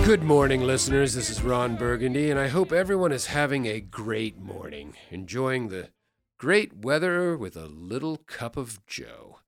Good morning, listeners. This is Ron Burgundy, and I hope everyone is having a great morning, enjoying the great weather with a little cup of joe.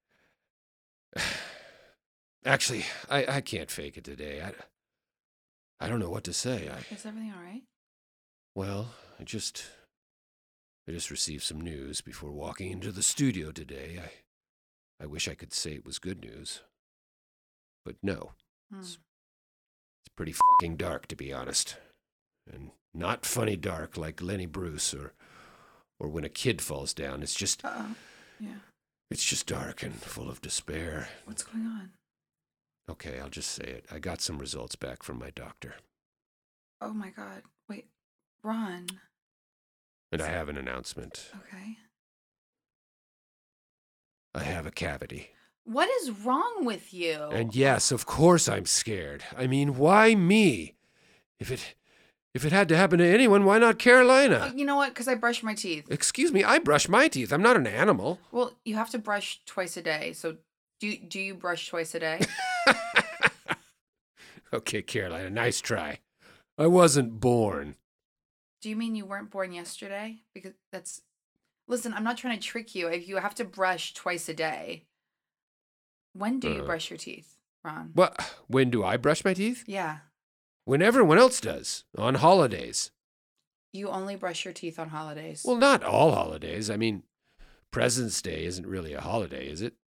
Actually, I can't fake it today. I don't know what to say. Is everything all right? Well, I just received some news before walking into the studio today. I wish I could say it was good news, but no. It's pretty fucking dark, to be honest. And not funny dark like Lenny Bruce or when a kid falls down. It's just... Yeah. It's just dark and full of despair. What's going on? Okay, I'll just say it. I got some results back from my doctor. Oh my God. Wait, Ron. And I have an announcement. Okay. I have a cavity. What is wrong with you? And yes, of course I'm scared. I mean, why me? If it had to happen to anyone, why not Carolina? You know what? Because I brush my teeth. Excuse me, I brush my teeth. I'm not an animal. Well, you have to brush twice a day. So do you brush twice a day? Okay, Carolina, nice try. I wasn't born. Do you mean you weren't born yesterday? Because that's... Listen, I'm not trying to trick you. If you have to brush twice a day, when do you brush your teeth, Ron? What? When do I brush my teeth? Yeah. When everyone else does, on holidays. You only brush your teeth on holidays. Well, not all holidays. I mean, President's Day isn't really a holiday, is it?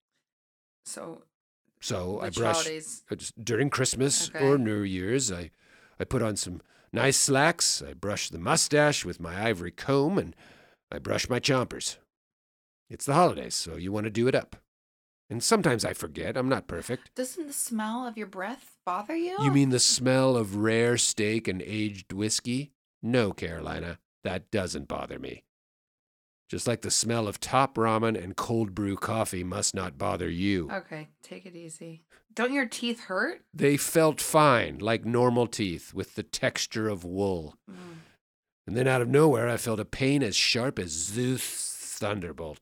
So I which brush holidays? during Christmas Okay. or New Year's. I put on some nice slacks. I brush the mustache with my ivory comb, and I brush my chompers. It's the holidays, so you want to do it up. And sometimes I forget. I'm not perfect. Doesn't the smell of your breath bother you? You mean the smell of rare steak and aged whiskey? No, Carolina, that doesn't bother me. Just like the smell of top ramen and cold brew coffee must not bother you. Okay, take it easy. Don't your teeth hurt? They felt fine, like normal teeth, with the texture of wool. And then out of nowhere, I felt a pain as sharp as Zeus' thunderbolt.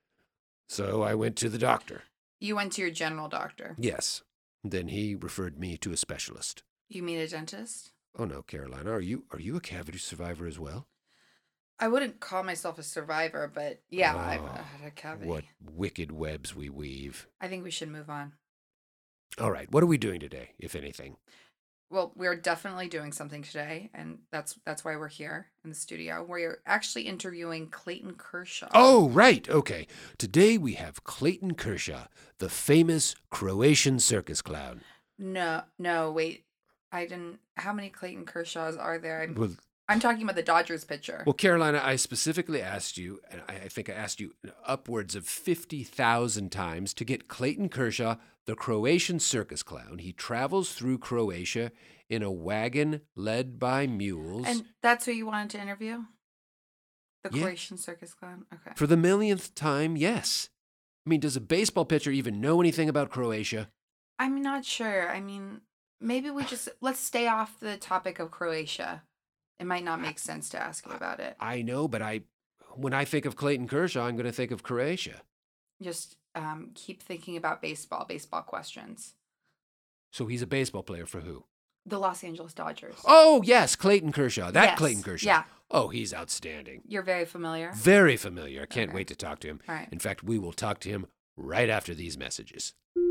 So I went to the doctor. You went to your general doctor. Yes. Then he referred me to a specialist. You mean a dentist? Oh no, Carolina, are you a cavity survivor as well? I wouldn't call myself a survivor, but yeah, I've had a cavity. What wicked webs we weave. I think we should move on. All right, what are we doing today, if anything? Well, we're definitely doing something today, and that's why we're here in the studio. We're actually interviewing Clayton Kershaw. Oh, right, okay. Today we have Clayton Kershaw, the famous Croatian circus clown. No, wait. I didn't... How many Clayton Kershaws are there? I'm talking about the Dodgers pitcher. Well, Carolina, I specifically asked you, and I think I asked you upwards of 50,000 times to get Clayton Kershaw, the Croatian circus clown. He travels through Croatia in a wagon led by mules. And that's who you wanted to interview? The Yeah. Croatian circus clown? Okay. For the millionth time, yes. I mean, does a baseball pitcher even know anything about Croatia? I'm not sure. I mean, maybe let's stay off the topic of Croatia. It might not make sense to ask you about it. I know, but when I think of Clayton Kershaw, I'm going to think of Croatia. Just keep thinking about baseball questions. So he's a baseball player for who? The Los Angeles Dodgers. Oh, yes, Clayton Kershaw. Yes, Clayton Kershaw. yeah. Oh, he's outstanding. You're very familiar? Very familiar. I can't Okay. wait to talk to him. All right. In fact, we will talk to him right after these messages.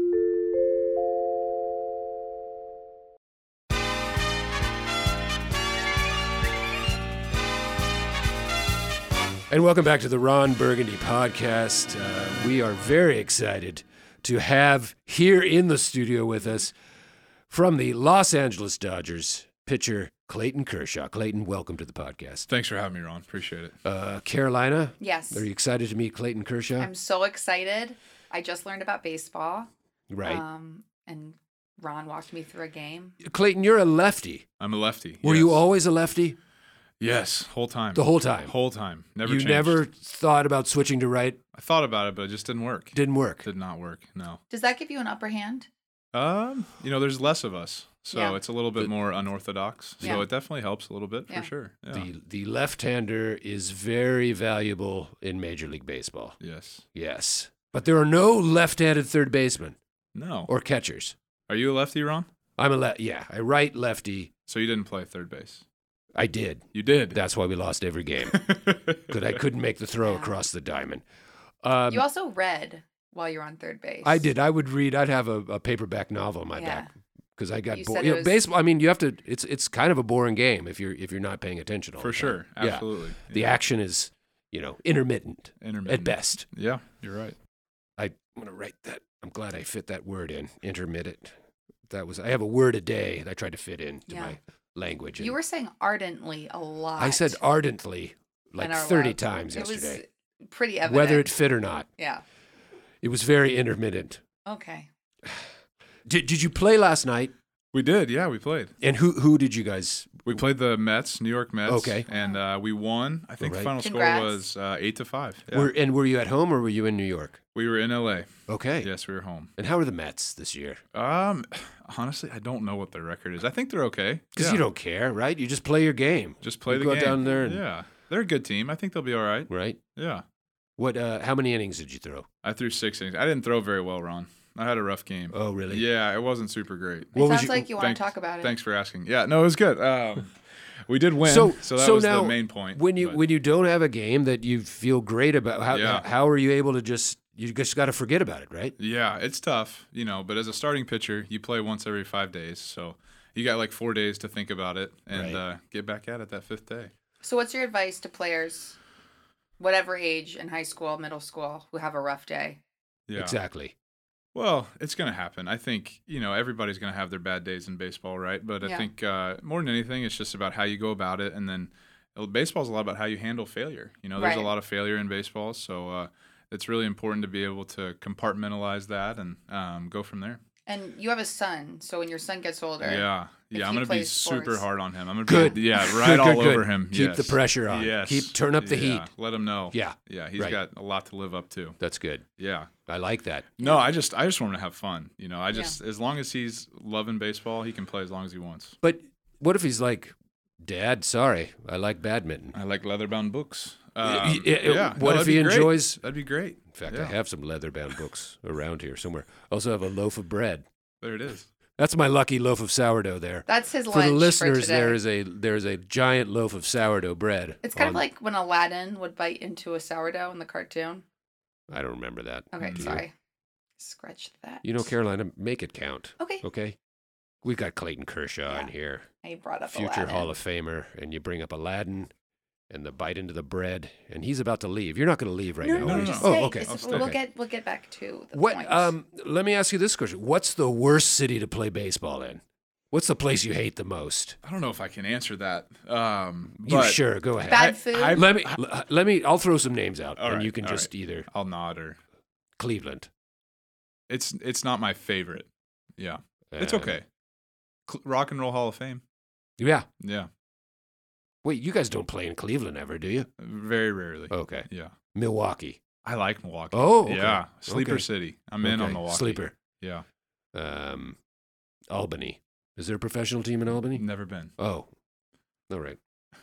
And welcome back to the Ron Burgundy podcast. We are very excited to have here in the studio with us from the Los Angeles Dodgers, pitcher Clayton Kershaw. Clayton, welcome to the podcast. Thanks for having me, Ron. Appreciate it. Carolina? Yes. Are you excited to meet Clayton Kershaw? I'm so excited. I just learned about baseball. Right. And Ron walked me through a game. Clayton, you're a lefty. I'm a lefty. Were yes. you always a lefty? Yes, whole time. The whole time? Whole time. Never You changed. never thought about switching to right? I thought about it, but it just didn't work. Didn't work. Did not work, no. Does that give you an upper hand? There's less of us, so Yeah. it's a little bit more unorthodox. So Yeah. it definitely helps a little bit, Yeah. for sure. Yeah. The left-hander is very valuable in Major League Baseball. Yes. Yes. But there are no left-handed third basemen No. or catchers. Are you a lefty, Ron? I'm a right lefty. So you didn't play third base. I did. You did. That's why we lost every game. Because I couldn't make the throw across the diamond. You also read while you were on third base. I did. I would read. I'd have a paperback novel in my back because I got You bored. said it was- Baseball. I mean, you have to. It's kind of a boring game if you're not paying attention all For the time. sure. Yeah. Absolutely. The action is intermittent Intermittent. at best. Yeah, you're right. I'm gonna write that. I'm glad I fit that word in. Intermittent. I have a word a day that I tried to fit into my language. You were saying ardently a lot. I said ardently like in our 30 lab. times It yesterday. was pretty evident. Whether it fit or not. Yeah. It was very intermittent. Okay. Did you play last night? We did. Yeah, we played. And who did you guys? We played the Mets, New York Mets. Okay. And we won. I think All right. the final Congrats. score was 8-5. Yeah. Were you at home or were you in New York? We were in LA. Okay. Yes, we were home. And how are the Mets this year? Honestly, I don't know what their record is. I think they're okay. Because you don't care, right? You just play your game. Just play You the go game. down there and- Yeah. They're a good team. I think they'll be all right. Right? Yeah. What? How many innings did you throw? I threw 6 innings. I didn't throw very well, Ron. I had a rough game. Oh, really? Yeah, it wasn't super great. It What was sounds your- like you want Thanks- to talk about it. Thanks for asking. Yeah, no, it was good. We did win, So- so that so was now, the main point. When you don't have a game that you feel great about, how are you able to just you just got to forget about it, right? Yeah, it's tough, but as a starting pitcher, you play once every 5 days, so you got like 4 days to think about it and Right. get back at it that 5th day. So what's your advice to players, whatever age, in high school, middle school, who have a rough day? Yeah, Exactly. Well, it's going to happen. I think, everybody's going to have their bad days in baseball, right? But I think more than anything, it's just about how you go about it. And then baseball's a lot about how you handle failure. There's Right. a lot of failure in baseball. So it's really important to be able to compartmentalize that and go from there. And you have a son, so when your son gets older, Yeah. if Yeah, I'm he going to be plays super sports. hard on him. I'm going Good. to be, right all over him. Keep Yes. the pressure on. Yes. Turn up the heat. Yeah. Let him know. Yeah. Yeah, he's Right. got a lot to live up to. That's good. Yeah. I like that. No, I just want him to have fun. As long as he's loving baseball, he can play as long as he wants. But what if he's like, Dad, sorry, I like badminton. I like leather-bound books. What no, if that'd he be great. enjoys? That'd be great. In fact, Yeah. I have some leather-bound books around here somewhere. I also have a loaf of bread. There it is. That's my lucky loaf of sourdough there. that's his For lunch the listeners, for today. there is a giant loaf of sourdough bread. It's kind of on- like when Aladdin would bite into a sourdough in the cartoon. I don't remember that. Okay, Do you? sorry. Scratch that. Carolina, make it count. Okay. Okay. We've got Clayton Kershaw in Yeah. here, I brought up future Aladdin. Hall of Famer, and you bring up Aladdin and the bite into the bread, and he's about to leave. You're not going to leave right No, now. no, are no, you? no. just Oh, stay. okay. It's- I'll We'll stay. get back to the What? points. Let me ask you this question: what's the worst city to play baseball in? What's the place you hate the most? I don't know if I can answer that. You But sure? Go ahead. Bad food. Let me. I'll throw some names out, All and right, you can all just either I'll nod or Cleveland. it's not my favorite. Yeah, it's Um, okay. Rock and Roll Hall of Fame. Yeah. Yeah, Wait, you guys don't play in Cleveland ever, do you? very rarely. Okay. Yeah, Milwaukee. I like Milwaukee. Oh, okay. yeah, sleeper Okay. city. I'm in on Okay. Milwaukee. Sleeper. Yeah, Albany. Is there a professional team in Albany? never been. Oh, all right.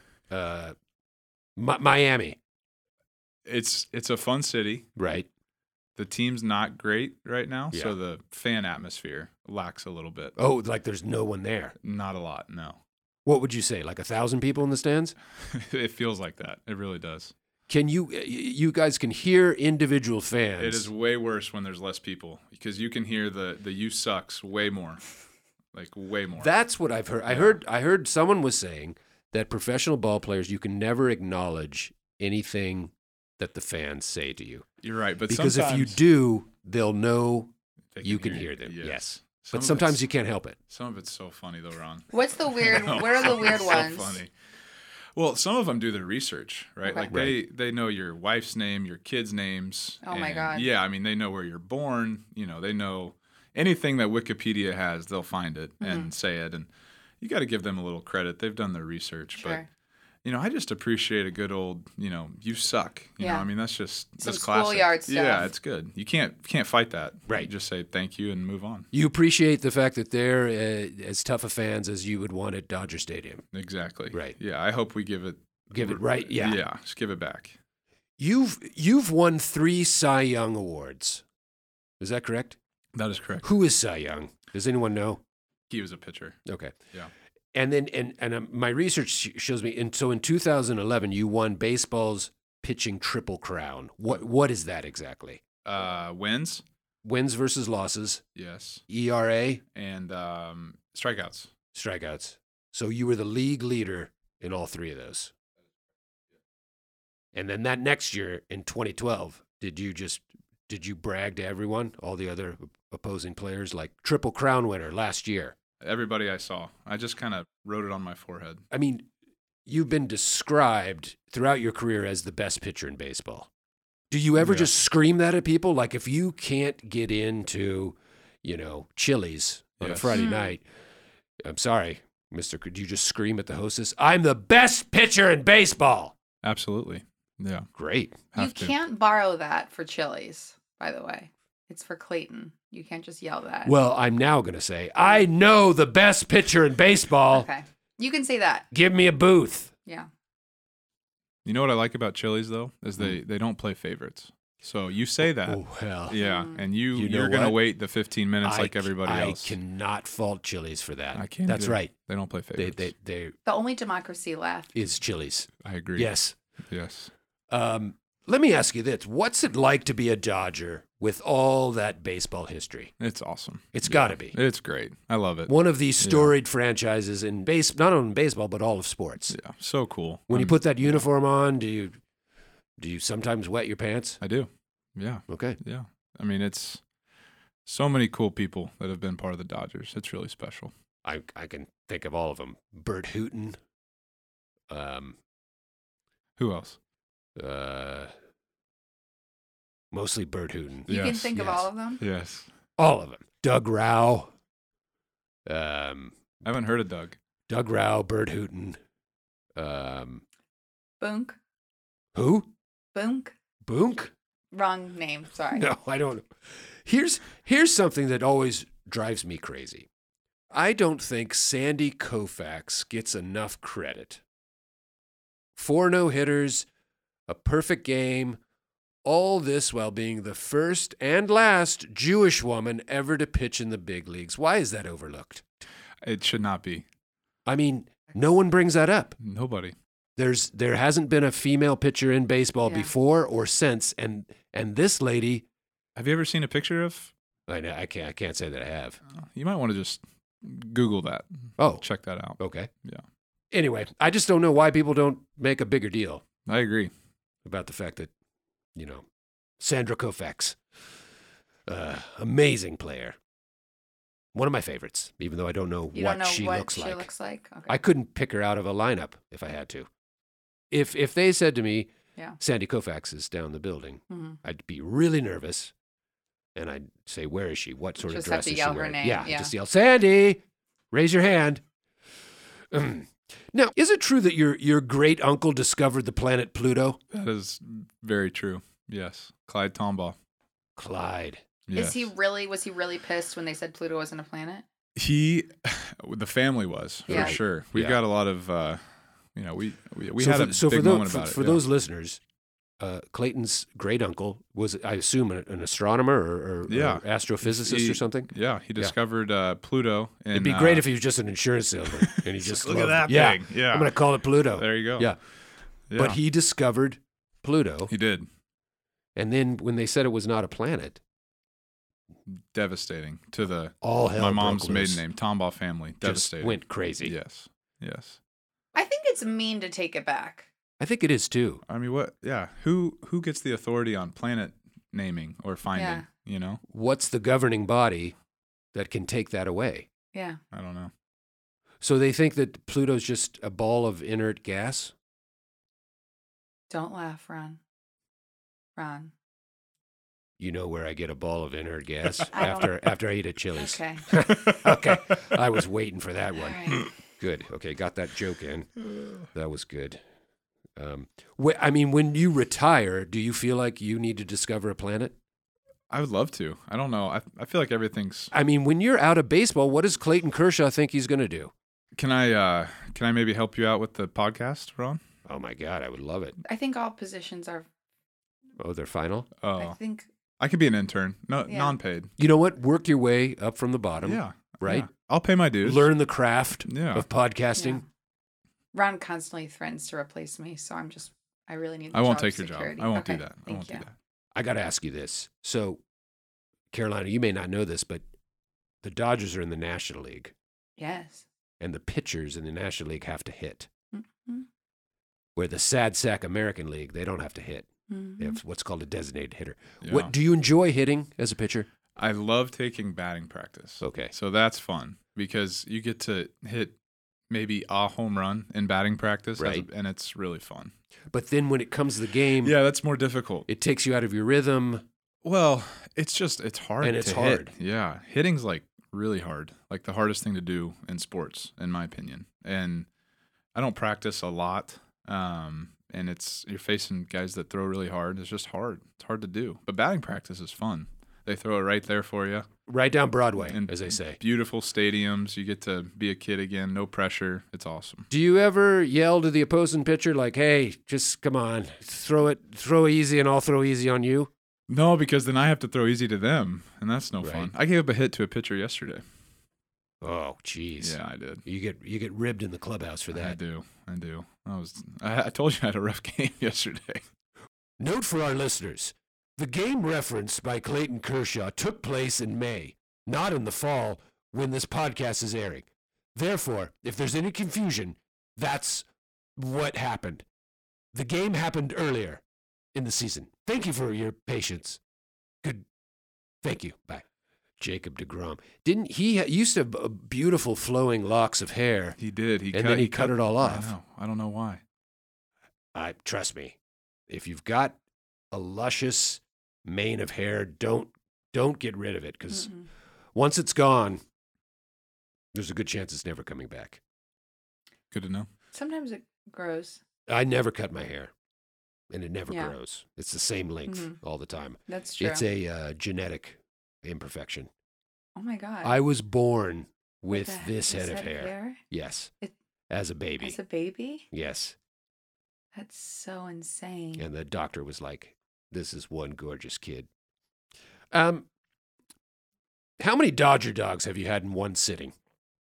Miami. It's a fun city. Right. The team's not great right now, Yeah. so the fan atmosphere lacks a little bit. Oh, like there's no one there. Not a lot, no. What would you say? Like 1,000 people in the stands? It feels like that. It really does. Can you guys can hear individual fans? It is way worse when there's less people because you can hear the "you sucks" way more, like way more. That's what I've heard. I heard someone was saying that professional ball players, you can never acknowledge anything that the fans say to you. You're right, but Because if you sometimes do, they'll know they you can hear them. Yes. Some But of sometimes it's- you can't help it. Some of it's so funny though, Ron. What's the weird? No, Where are the weird it's ones? So funny. Well, some of them do their research, right? Okay. Like Right. they know your wife's name, your kids' names. Oh my and God. Yeah, I mean they know where you're born. They know anything that Wikipedia has, they'll find it Mm-hmm. and say it. And you got to give them a little credit. They've done their research, Sure. but I just appreciate a good old, you suck. You know, Yeah. I mean, that's just Some that's classic. schoolyard stuff. Yeah, it's good. You can't fight that. Right. You just say thank you and move on. You appreciate the fact that they're as tough of fans as you would want at Dodger Stadium. Exactly. Right. Yeah, I hope we give it. Right. Yeah. Yeah, just give it back. You've won 3 Cy Young awards. Is that correct? That is correct. Who is Cy Young? Does anyone know? He was a pitcher. Okay. Yeah. And then my research shows me, and so in 2011 you won baseball's pitching triple crown. What is that exactly? Wins versus losses. Yes. ERA and strikeouts. Strikeouts. So you were the league leader in all three of those. And then that next year in 2012, did you brag to everyone, all the other opposing players, like triple crown winner last year? Everybody I saw. I just kind of wrote it on my forehead. I mean, you've been described throughout your career as the best pitcher in baseball. Do you ever just scream that at people? Like if you can't get into, Chili's on a Friday night, I'm sorry, mister, could you just scream at the hostess, I'm the best pitcher in baseball? Absolutely. Yeah. Great. You can't borrow that for Chili's, by the way. It's for Clayton. You can't just yell that. Well, I'm now going to say, I know the best pitcher in baseball. Okay. You can say that. Give me a booth. Yeah. You know what I like about Chili's, though, is they don't play favorites. So you say that. Oh, hell. Yeah, and you're know going to what? wait the 15 minutes like everybody else. I cannot fault Chili's for that. I can't. That's right. They don't play favorites. They The only democracy left is Chili's. I agree. Yes. Yes. Let me ask you this. What's it like to be a Dodger with all that baseball history? It's awesome. It's got to be. It's great. I love it. One of these storied franchises in not only in baseball, but all of sports. Yeah, so cool. When you put that uniform on, do you sometimes wet your pants? I do. Yeah. Okay. Yeah. I mean, it's so many cool people that have been part of the Dodgers. It's really special. I can think of all of them. Bert Hooton. Who else? Mostly Bert Hooton. You can think of all of them? Yes. All of them. Doug Rauch. I haven't heard of Doug. Doug Rauch, Bert Hooton. Boonk. Who? Boonk. Boonk? Wrong name. Sorry. No, I don't know. Here's something that always drives me crazy. I don't think Sandy Koufax gets enough credit. 4 no-hitters, a perfect game, all this while being the first and last Jewish woman ever to pitch in the big leagues. Why is that overlooked? It should not be. I mean, no one brings that up. Nobody. There hasn't been a female pitcher in baseball before or since, and this lady. Have you ever seen a picture of? I can't say that I have. You might want to just Google that. Oh, check that out. Okay. Yeah. Anyway, I just don't know why people don't make a bigger deal. I agree about the fact that, Sandra Koufax, amazing player. One of my favorites, even though I don't know what she looks like. Okay. I couldn't pick her out of a lineup if I had to. If they said to me, Sandy Koufax is down the building, I'd be really nervous, and I'd say, where is she? What sort of dress is she wearing? Just have to yell her name. Yeah, just yell, Sandy, raise your hand. Now, is it true that your great uncle discovered the planet Pluto? That is very true. Yes, Clyde Tombaugh. Clyde. Yes. Was he really pissed when they said Pluto wasn't a planet? The family was for sure. We've got a lot of, we had a big moment about it. For those listeners, Clayton's great uncle was, I assume, an astronomer or astrophysicist or something. Yeah, he discovered Pluto. It'd be great if he was just an insurance salesman and he just look at that thing. Yeah, I'm going to call it Pluto. There you go. Yeah, but he discovered Pluto. He did. And then when they said it was not a planet, devastating to my mom's maiden name, Tombaugh family. Devastating. Just went crazy. Yes. I think it's mean to take it back. I think it is too. I mean, what? Yeah. Who gets the authority on planet naming or finding? Yeah. What's the governing body that can take that away? Yeah. I don't know. So they think that Pluto's just a ball of inert gas? Don't laugh, Ron. Ron. You know where I get a ball of inert gas after I eat at Chili's. Okay. Okay. I was waiting for that one. Right. Good. Okay, got that joke in. That was good. I mean, when you retire, do you feel like you need to discover a planet? I would love to. I don't know. I feel like everything's. I mean, when you're out of baseball, what does Clayton Kershaw think he's going to do? Can I maybe help you out with the podcast, Ron? Oh my God, I would love it. I think all positions are. Oh, they're final? Oh, I think I could be an intern, non-paid. You know what? Work your way up from the bottom. Yeah. Right? Yeah. I'll pay my dues. learn the craft Yeah. of podcasting. Yeah. Ron constantly threatens to replace me, so I really need the I won't job take your security. job. I won't Okay, do that. I thank won't you. do that. I got to ask you this. So, Carolina, you may not know this, but the Dodgers are in the National League, Yes. and the pitchers in the National League have to hit. Mm-hmm. Where the Sad Sack American League, they don't have to hit. Mm-hmm. They have what's called a designated hitter. Yeah. What do you enjoy hitting as a pitcher? I love taking batting practice. Okay. So that's fun because you get to hit maybe a home run in batting practice, Right. and it's really fun. But then when it comes to the game, Yeah, that's more difficult. it takes you out of your rhythm. Well, it's hard And it's to hard. hit. Yeah, hitting's like really hard, like the hardest thing to do in sports, in my opinion. And I don't practice a lot, and you're facing guys that throw really hard. It's just hard. It's hard to do. But batting practice is fun. They throw it right there for you. Right down Broadway, And as they say. Beautiful stadiums. You get to be a kid again. No pressure. It's awesome. Do you ever yell to the opposing pitcher like, "Hey, just come on, throw easy, and I'll throw easy on you"? No, because then I have to throw easy to them, and that's no Right. fun. I gave up a hit to a pitcher yesterday. Oh, jeez. Yeah, I did. You get ribbed in the clubhouse for I that. do. I told you I had a rough game yesterday. Note for our listeners: the game referenced by Clayton Kershaw took place in May, not in the fall when this podcast is airing. Therefore, if there's any confusion, that's what happened. The game happened earlier in the season. Thank you for your patience. Good. Thank you. Bye. Jacob deGrom. Didn't he used to have beautiful flowing locks of hair? He did. Then he cut it all off. I know. I don't know why. Trust me, if you've got a luscious mane of hair, don't get rid of it, because Mm-mm. once it's gone, there's a good chance it's never coming back. Good to know. Sometimes it grows. I never cut my hair, and it never Yeah. grows. It's the same length Mhm. all the time. That's true. It's a genetic imperfection. Oh my God. I was born with a- this head of hair. Yes, It- as a baby. As a baby? Yes, That's so insane. and the doctor was like, "This is one gorgeous kid." How many Dodger dogs have you had in one sitting?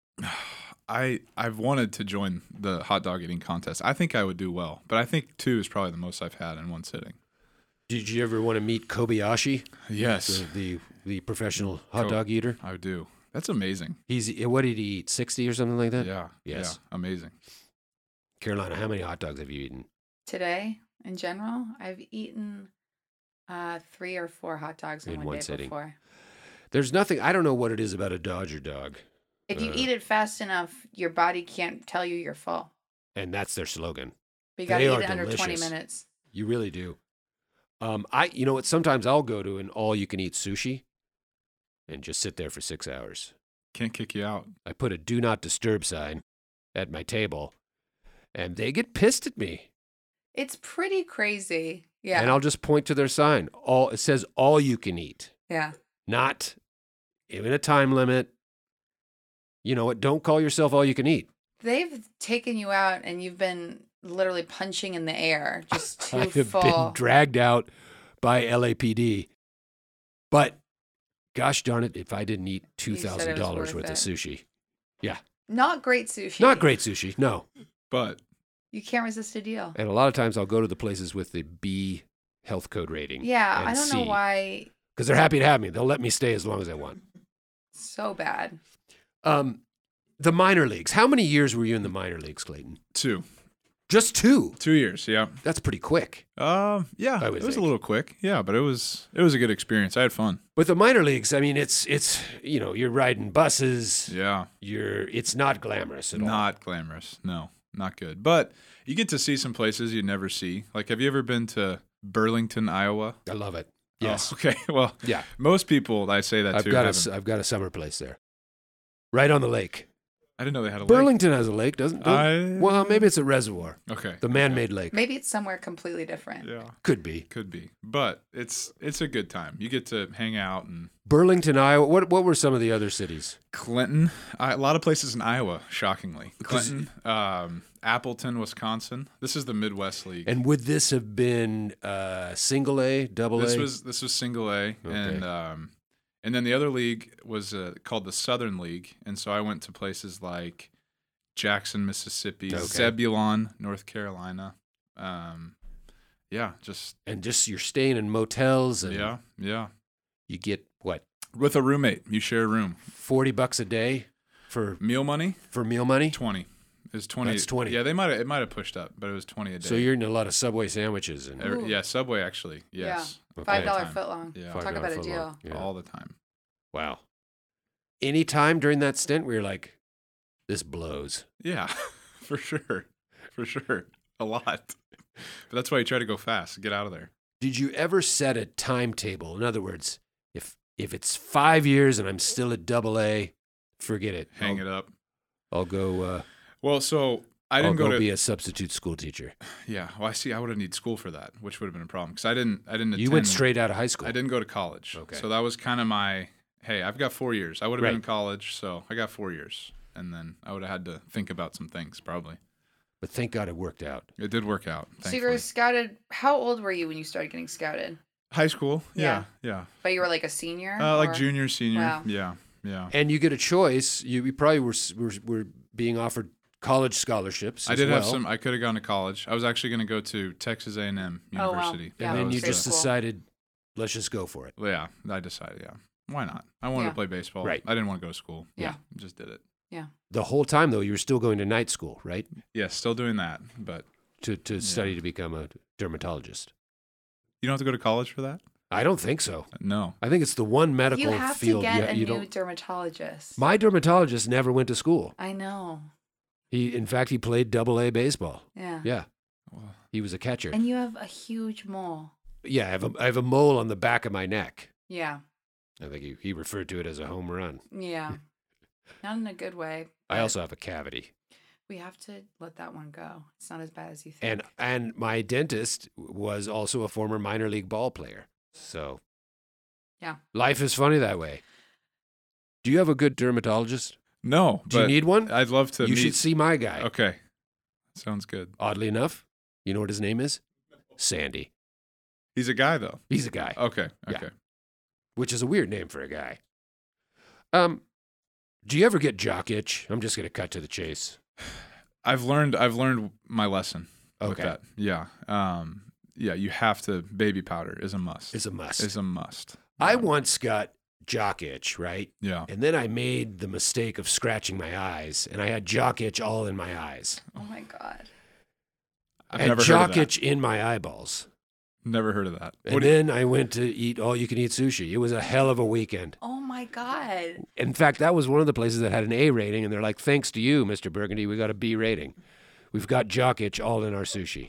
I've wanted to join the hot dog eating contest. I think I would do well, but I think 2 is probably the most I've had in one sitting. Did you ever want to meet Kobayashi, Yes, the professional hot Ko- dog eater? I do. That's amazing. What did he eat? 60 or something like that? Yeah. Yes. Yeah, amazing. Carolina, how many hot dogs have you eaten? Today, in general, I've eaten 3 or 4 hot dogs in one day sitting. before. There's nothing. I don't know what it is about a Dodger dog, If you eat it fast enough, your body can't tell you you're full. and that's their slogan. But you got They to are eat it under 20 delicious. minutes. You really do. You know what? Sometimes I'll go to an all-you-can-eat sushi, and just sit there for 6 hours. Can't kick you out. I put a "Do Not Disturb" sign at my table, and they get pissed at me. It's pretty crazy. Yeah. And I'll just point to their sign. It says all you can eat, Yeah. not even a time limit. You know what? Don't call yourself all you can eat. They've taken you out and you've been literally punching in the air, just too I have full. been dragged out by LAPD. But gosh darn it, if I didn't eat You said it was $2,000 worth worth of it. sushi. Not great sushi. Not great sushi, no. But You can't resist a deal. And a lot of times I'll go to the places with the B health code rating. Yeah, and I don't know C, why. because they're happy to have me. They'll let me stay as long as I want. So bad. The minor leagues. How many years were you in the minor leagues, Clayton? 2. Just 2. 2 years, yeah. That's pretty quick. Yeah, I it would was think. a little quick. Yeah, but it was a good experience. I had fun. But the minor leagues, I mean, it's you're riding buses. Yeah. It's not glamorous at all. Not glamorous. No, not good. But you get to see some places you'd never see. Like, have you ever been to Burlington, Iowa? I love it. Oh, Yes. okay. Well, Yeah. most people I say that I've to. got haven't. I've got a summer place there. Right on the lake. I didn't know they had a lake. Burlington has a lake, doesn't it? Well, maybe it's a reservoir. Okay. The man-made lake. Maybe it's somewhere completely different. Yeah. Could be. Could be. But it's a good time. You get to hang out and Burlington, Iowa. What were some of the other cities? Clinton, a lot of places in Iowa, shockingly. Clinton, Appleton, Wisconsin. This is the Midwest League. And would this have been single A, double A? This was single A, and And then the other league was called the Southern League, and so I went to places like Jackson, Mississippi, Okay. Zebulon, North Carolina. Just you're staying in motels and yeah. you get what, With a roommate, you share a room. $40 a day for Meal money, meal money? 20. It was 20. That's 20. Yeah, it might have pushed up, but it was 20 a day. So you're eating a lot of Subway sandwiches and Ooh. Yeah, Subway actually. Yes. Okay. $5 Time. footlong. Yeah. Talk $5 about a foot deal. long. Yeah. All the time. Wow. Any time during that stint where you're like, this blows. Yeah, for sure. For sure. A lot. But that's why you try to go fast, get out of there. Did you ever set a timetable? In other words, if it's 5 years and I'm still at AA, forget it. Hang it up. I'll go. Well, so I I'll didn't go go to be a substitute school teacher. Yeah, well, I would have needed school for that, which would have been a problem because I didn't attend. You went straight out of high school. I didn't go to college. Okay. So that was kind of my, hey, I've got 4 years. I would have been in Right. college, so I got 4 years. And then I would have had to think about some things probably. But thank God it worked out. It did work out, So you thankfully. were scouted. How old were you when you started getting scouted? High school? Yeah. Yeah. But you were like a senior? Like or- junior, senior. Wow. Yeah. And you get a choice. You probably were being offered college scholarships. I as did have well. some. I could have gone to college. I was actually going to go to Texas A&M Oh, wow. University. Yeah, And then that you was just great. decided, let's just go for it. Well, yeah, I decided, yeah. Why not? I wanted Yeah. to play baseball. Right. I didn't want to go to school. Yeah. Just did it. The whole time, though, you were still going to night school, right? Yeah, still doing that. But To study to become a dermatologist. you don't have to go to college for that? I don't think so. No. I think it's the one medical You have field to get a you new don't. dermatologist. My dermatologist never went to school. I know. In fact, he played AA baseball. Yeah. Yeah, Well, he was a catcher. And you have a huge mole. Yeah, I have a mole on the back of my neck. Yeah. I think he referred to it as a home run. Yeah. Not in a good way. I but also have a cavity. We have to let that one go. It's not as bad as you think. And my dentist was also a former minor league ball player. So Yeah. life is funny that way. Do you have a good dermatologist? no. Do you but need one? I'd love to You meet. should see my guy. Okay. Sounds good. Oddly enough, you know what his name is? Sandy. He's a guy, though. He's a guy, Okay. Yeah. Okay. which is a weird name for a guy. Do you ever get jock itch? I'm just going to cut to the chase. I've learned my lesson with Okay. that. Yeah. Yeah, you have to, baby powder is a must. It's a must. Is a must. I Yeah. once got jock itch, right? Yeah. And then I made the mistake of scratching my eyes, and I had jock itch all in my eyes. Oh my God. I've and never heard jock of that. itch in my eyeballs. Never heard of that. And What do you- then I went to eat all-you-can-eat sushi. It was a hell of a weekend. Oh my God. In fact, that was one of the places that had an A rating, and they're like, thanks to you, Mr. Burgundy, we got a B rating. We've got jock itch all in our sushi.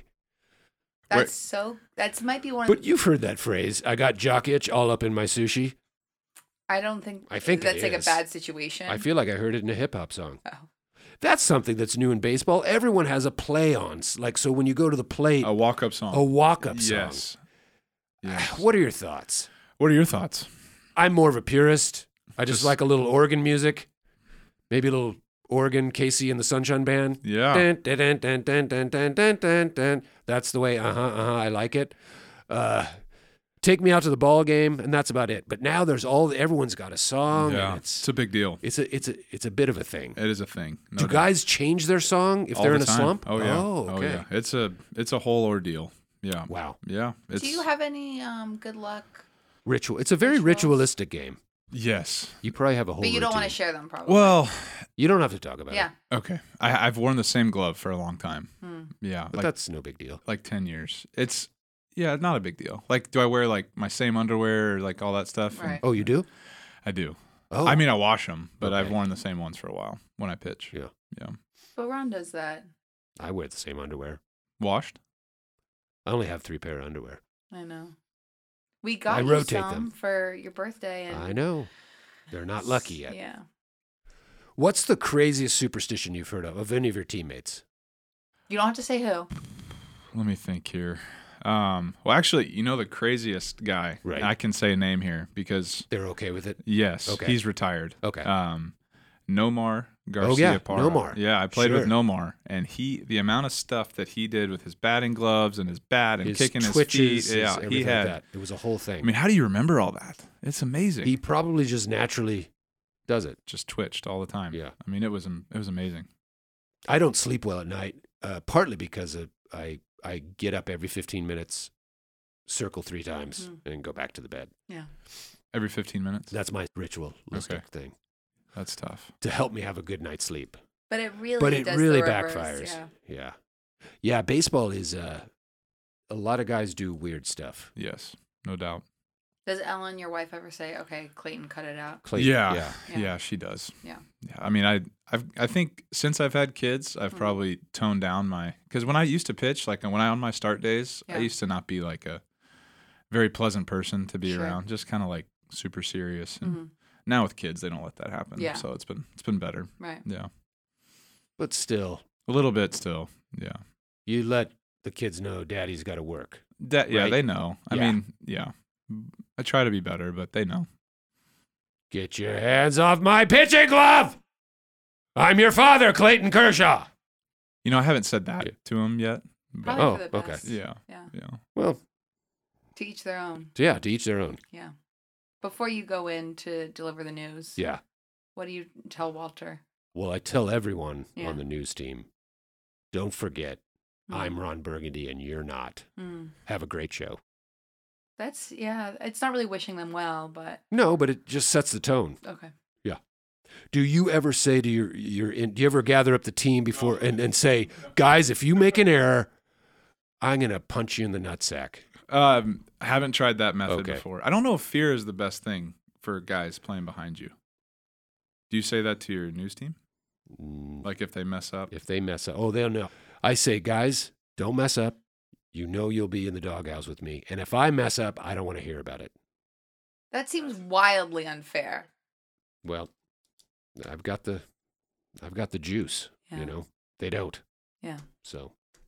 That might be one of But you've heard that phrase, I got jock itch all up in my sushi. I don't think, I think that's it like is. a bad situation. I feel like I heard it in a hip-hop song. Oh. That's something that's new in baseball. Everyone has a play on. Like, so when you go to the plate, a walk-up song. a walk-up song. Yes. Yes. What are your thoughts? What are your thoughts? I'm more of a purist. I just Just- like a little organ music. Maybe a little organ, Casey and the Sunshine Band. Yeah. Dun, dun, dun, dun, dun, dun, dun, dun, dun, dun. That's the way, I like it. Take me out to the ball game, and that's about it. But now everyone's got a song, Yeah. and It's a big deal. it's a bit of a thing. It is a thing. No Do doubt. guys change their song if All they're the in a time. slump? Oh yeah. Oh, okay. yeah. It's a whole ordeal. Yeah. Wow. Yeah. It's, Do you have any good luck? Ritual. It's a very Rituals? ritualistic game. Yes. You probably have a whole But you don't want to routine. share them, probably. Well, You don't have to talk about yeah. it. okay. I've worn the same glove for a long time. Hmm. Yeah. But that's no big deal. like 10 years. It's not a big deal. Like, do I wear like my same underwear or like all that stuff? Right. Oh, you do? I do. Oh. I mean, I wash them, but I've Okay. worn the same ones for a while when I pitch. Yeah. Yeah. But Ron does that. I wear the same underwear. Washed? I only have 3 pair of underwear. I know. We got I you rotate some them. for your birthday. And I know. They're not lucky yet. Yeah. What's the craziest superstition you've heard of any of your teammates? You don't have to say who. Let me think here. Well, actually, the craziest guy, Right. I can say a name here because, They're okay with it? yes, Okay. he's retired. Okay. Nomar Garcia Parra. Nomar. Yeah, I played with Sure. Nomar, and the amount of stuff that he did with his batting gloves and his bat and His kicking twitches, his feet. Yeah, everything he had. like that. It was a whole thing. I mean, how do you remember all that? It's amazing. He probably just naturally does it. just twitched all the time. Yeah. I mean, it was amazing. I don't sleep well at night, partly because I get up every 15 minutes, circle 3 times, and go back to the bed. Yeah. Every 15 minutes. That's my ritualistic thing That's tough. to help me have a good night's sleep. But it really But it does really the reverse, backfires. Yeah. Yeah, baseball is a lot of guys do weird stuff. Yes, no doubt. Does Ellen, your wife, ever say, "Okay, Clayton, cut it out"? Clayton, Yeah. Yeah. Yeah, she does. Yeah. Yeah. I mean, I think since I've had kids, I've probably toned down because when I used to pitch, like when I on my start days, Yeah. I used to not be like a very pleasant person to be Sure. around, just kind of like super serious. And Mhm. now with kids, they don't let that happen. Yeah. So it's been better. Right. Yeah. But still, A little bit still. Yeah. you let the kids know daddy's got to work. Yeah, Right? they know. I Yeah. mean, yeah. I try to be better, but they know. Get your hands off my pitching glove! I'm your father, Clayton Kershaw. You know, I haven't said that Yeah. to him yet. But Probably Oh, for the okay. best. yeah. Yeah. Yeah. Well, To each their own. yeah, to each their own. Yeah. Before you go in to deliver the news, Yeah. what do you tell Walter? Well, I tell everyone Yeah. on the news team, don't forget, I'm Ron Burgundy and you're not. Mm. Have a great show. That's, yeah, it's not really wishing them well, but No, but it just sets the tone. okay. Do you ever say to do you ever gather up the team before and say, guys, if you make an error, I'm going to punch you in the nutsack? I haven't tried that method Okay. before. I don't know if fear is the best thing for guys playing behind you. Do you say that to your news team? Mm, Like if they mess up? If they mess up, they'll know. I say, guys, don't mess up. You know you'll be in the doghouse with me. And if I mess up, I don't want to hear about it. That seems wildly unfair. Well, I've got the juice, Yeah. you know. They don't. Yeah. So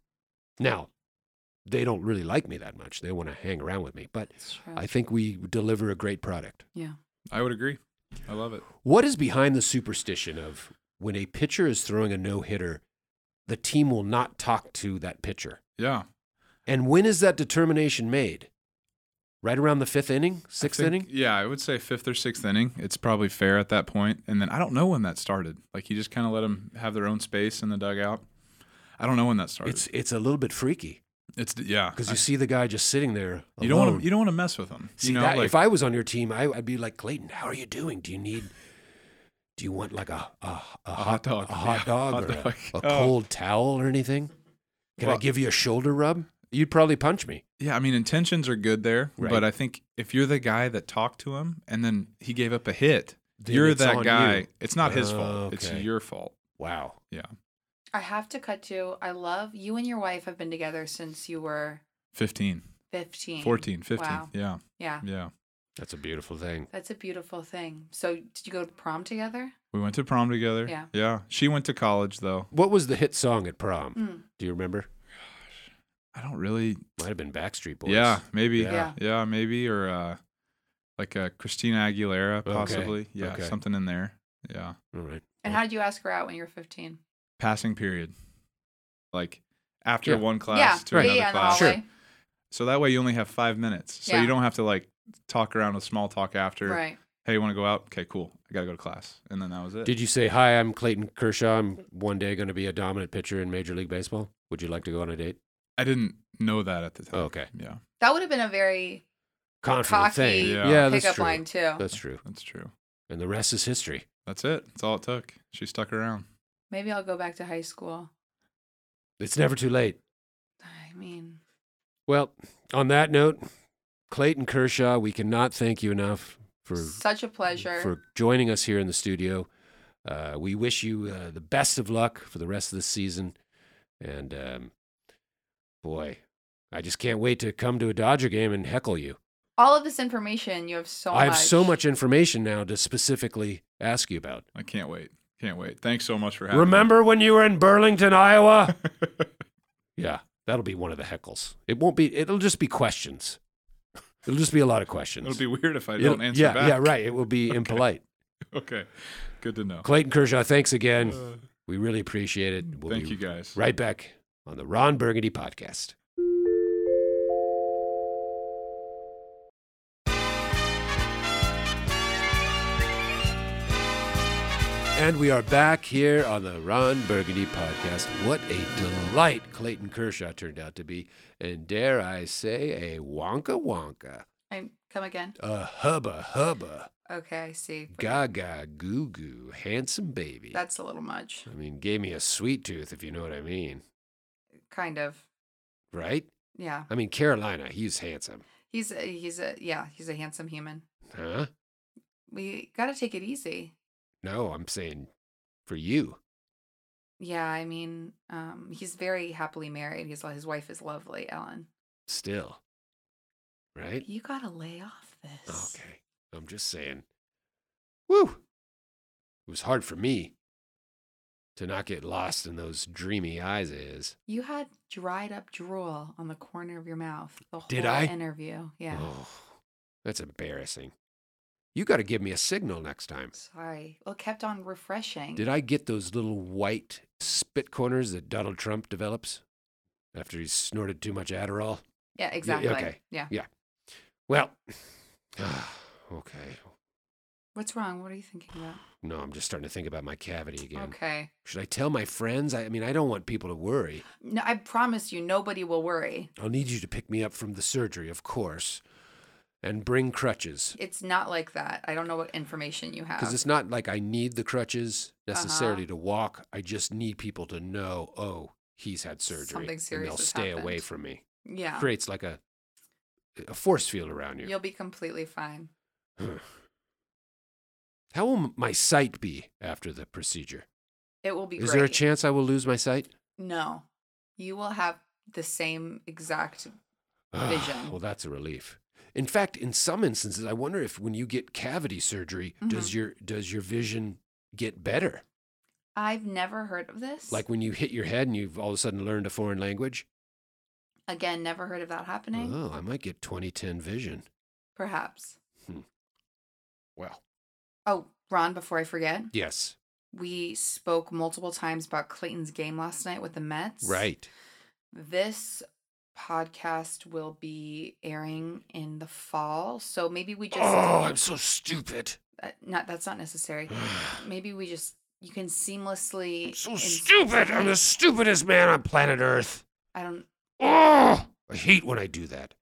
now they don't really like me that much. They want to hang around with me, but It's true. I think we deliver a great product. Yeah. I would agree. I love it. What is behind the superstition of when a pitcher is throwing a no-hitter, the team will not talk to that pitcher? Yeah. And when is that determination made? Right around the 5th inning, 6th inning? Yeah, I would say 5th or 6th inning. It's probably fair at that point. And then I don't know when that started. Like you just kind of let them have their own space in the dugout. I don't know when that started. It's a little bit freaky Yeah. because you see the guy just sitting there You don't want to mess with them. See, you know, that, like, if I was on your team, I'd be like, Clayton, how are you doing? Do you want like a hot dog. a hot Yeah, dog, hot or dog. a Oh. cold towel or anything? Can I Well- give you a shoulder rub? You'd probably punch me. Yeah, I mean, intentions are good there, Right. but I think if you're the guy that talked to him and then he gave up a hit, Then you're it's that on guy. you. It's not his Oh, fault. It's okay. your fault. Wow. Yeah. I have to cut to, I love you and your wife have been together since you were 15, 15. 14, 15. Wow. Yeah. Yeah. Yeah. That's a beautiful thing. That's a beautiful thing. So did you go to prom together? We went to prom together. Yeah. Yeah. She went to college, though. What was the hit song at prom? Mm. Do you remember? I don't really. Might have been Backstreet Boys. Yeah, maybe. Yeah. Yeah, maybe. Or like Christina Aguilera, Okay, possibly. Yeah, okay. something in there. Yeah. All right. And how did you ask her out when you were 15? Passing period. Like after Yeah. one class Yeah. to another in the class. hallway. So that way you only have 5 minutes. So Yeah. you don't have to like talk around with small talk after. Right. Hey, you want to go out? Okay, cool. I got to go to class. And then that was it. Did you say, hi, I'm Clayton Kershaw. I'm one day going to be a dominant pitcher in Major League Baseball. Would you like to go on a date? I didn't know that at the time. Oh, okay. Yeah, That would have been a very Confident cocky thing. Yeah. that's pickup true. line, too. That's true. that's true. And the rest is history. That's it. That's all it took. She stuck around. Maybe I'll go back to high school. It's never too late. I mean, Well, on that note, Clayton Kershaw, we cannot thank you enough such a pleasure. for joining us here in the studio. We wish you the best of luck for the rest of the season. And boy, I just can't wait to come to a Dodger game and heckle you. All of this information, you have so much. I have so much information now to specifically ask you about. I can't wait. Can't wait. Thanks so much for having Remember when you were in Burlington, Iowa? me. Yeah, that'll be one of the heckles. It'll just be questions. It'll just be a lot of questions. It'll be weird if I It'll- don't answer yeah, back. Yeah, right. It will be impolite. Okay. Good to know. Clayton Kershaw, thanks again. We really appreciate it. Thank you, guys. Right back on the Ron Burgundy Podcast. And we are back here on the Ron Burgundy Podcast. What a delight Clayton Kershaw turned out to be. And dare I say, a wonka wonka. Come again? A hubba hubba. Okay, I see. Gaga goo goo. Handsome baby. That's a little much. I mean, gave me a sweet tooth, if you know what I mean. Kind of. Right? Yeah. I mean, Carolina, he's handsome. He's a handsome human. Huh? We got to take it easy. No, I'm saying for you. Yeah, I mean, he's very happily married. His wife is lovely, Ellen. Still. Right? You got to lay off this. Okay. I'm just saying. Woo! It was hard for me to not get lost in those dreamy eyes of his. You had dried up drool on the corner of your mouth the whole Did I? interview. Yeah. Oh, that's embarrassing. You got to give me a signal next time. Sorry. Well, it kept on refreshing. Did I get those little white spit corners that Donald Trump develops after he's snorted too much Adderall? Yeah, exactly. Okay. Yeah. Well, okay. What's wrong? What are you thinking about? No, I'm just starting to think about my cavity again. Okay. Should I tell my friends? I mean, I don't want people to worry. No, I promise you, nobody will worry. I'll need you to pick me up from the surgery, of course, and bring crutches. It's not like that. I don't know what information you have. Because it's not like I need the crutches necessarily to walk. I just need people to know, oh, he's had surgery. Something serious and they'll has stay happened. away from me. Yeah. Creates like a force field around you. You'll be completely fine. How will my sight be after the procedure? It will be Is great. there a chance I will lose my sight? No. You will have the same exact vision. Well, that's a relief. In fact, in some instances, I wonder if when you get cavity surgery, does your vision get better? I've never heard of this. Like when you hit your head and you've all of a sudden learned a foreign language? Again, never heard of that happening. Oh, I might get 20/10 vision. Perhaps. Well. Oh, Ron, before I forget. Yes. We spoke multiple times about Clayton's game last night with the Mets. Right. This podcast will be airing in the fall, so maybe we just... Oh, I'm so stupid. That's not necessary. Maybe you can seamlessly... I'm so stupid. I'm the stupidest man on planet Earth. I hate when I do that.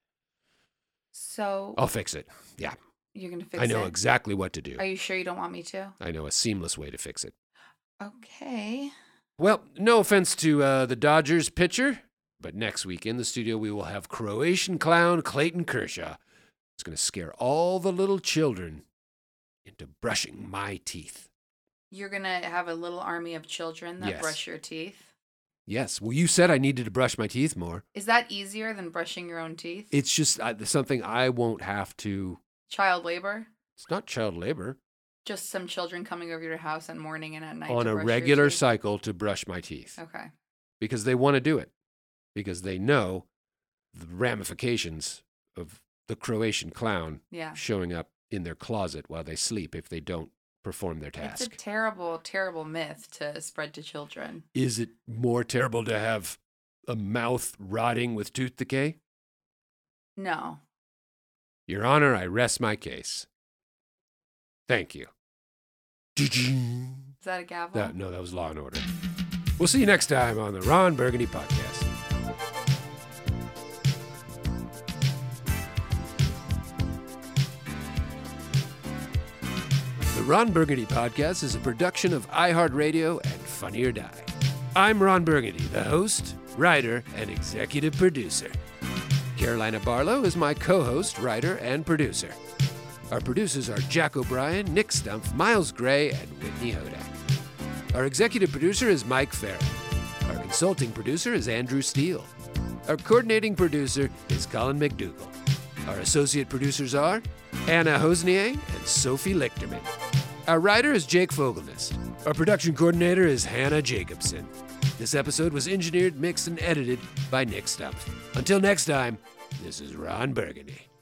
So... I'll fix it. Yeah. You're going to fix it? I know exactly what to do. Are you sure you don't want me to? I know a seamless way to fix it. Okay. Well, no offense to the Dodgers pitcher, but next week in the studio we will have Croatian clown Clayton Kershaw. It's going to scare all the little children into brushing my teeth. You're going to have a little army of children that brush your teeth? Yes. Well, you said I needed to brush my teeth more. Is that easier than brushing your own teeth? It's just something I won't have to... Child labor? It's not child labor. Just some children coming over your house at morning and at night on to a brush regular your teeth? cycle to brush my teeth. Okay. Because they want to do it. Because they know the ramifications of the Croatian clown showing up in their closet while they sleep if they don't perform their task. It's a terrible, terrible myth to spread to children. Is it more terrible to have a mouth rotting with tooth decay? No. Your Honor, I rest my case. Thank you. Is that a gavel? No, that was Law and Order. We'll see you next time on the Ron Burgundy Podcast. The Ron Burgundy Podcast is a production of iHeartRadio and Funny or Die. I'm Ron Burgundy, the host, writer, and executive producer. Carolina Barlow is my co-host, writer, and producer. Our producers are Jack O'Brien, Nick Stumpf, Miles Gray, and Whitney Hodak. Our executive producer is Mike Farron. Our consulting producer is Andrew Steele. Our coordinating producer is Colin McDougall. Our associate producers are Anna Hosnier and Sophie Lichterman. Our writer is Jake Fogelnest. Our production coordinator is Hannah Jacobson. This episode was engineered, mixed, and edited by Nick Stumpf. Until next time, this is Ron Burgundy.